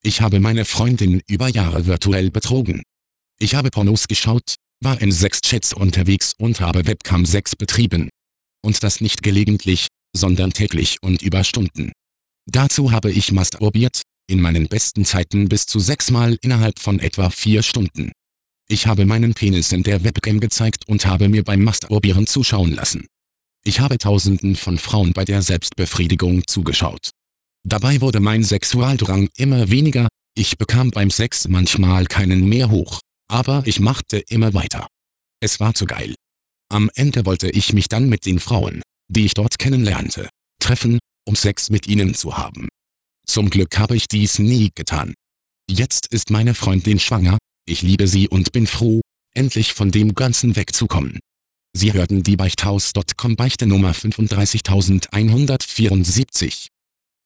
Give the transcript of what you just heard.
Ich habe meine Freundin über Jahre virtuell betrogen. Ich habe Pornos geschaut, war in Sexchats unterwegs und habe Webcam-Sex betrieben. Und das nicht gelegentlich, sondern täglich und über Stunden. Dazu habe ich masturbiert, in meinen besten Zeiten bis zu 6-mal innerhalb von etwa 4 Stunden. Ich habe meinen Penis in der Webcam gezeigt und habe mir beim Masturbieren zuschauen lassen. Ich habe Tausenden von Frauen bei der Selbstbefriedigung zugeschaut. Dabei wurde mein Sexualdrang immer weniger, ich bekam beim Sex manchmal keinen mehr hoch, aber ich machte immer weiter. Es war zu geil. Am Ende wollte ich mich dann mit den Frauen, die ich dort kennenlernte, treffen, um Sex mit ihnen zu haben. Zum Glück habe ich dies nie getan. Jetzt ist meine Freundin schwanger, ich liebe sie und bin froh, endlich von dem Ganzen wegzukommen. Sie hörten die Beichthaus.com Beichte Nummer 35174.